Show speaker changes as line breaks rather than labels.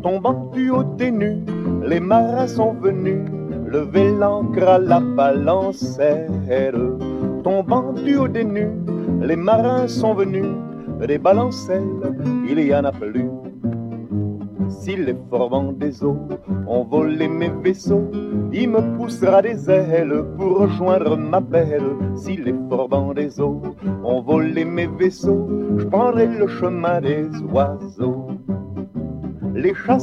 Tombant du haut des nues, les marins sont venus lever l'ancre à la balancelle. Tombant du haut des nues, les marins sont venus, des balancelles, il y en a plus. Si les formants des eaux ont volé mes vaisseaux, il me poussera des ailes pour rejoindre ma belle. Si les formants des eaux ont volé mes vaisseaux, je prendrai le chemin des oiseaux. Les chasseurs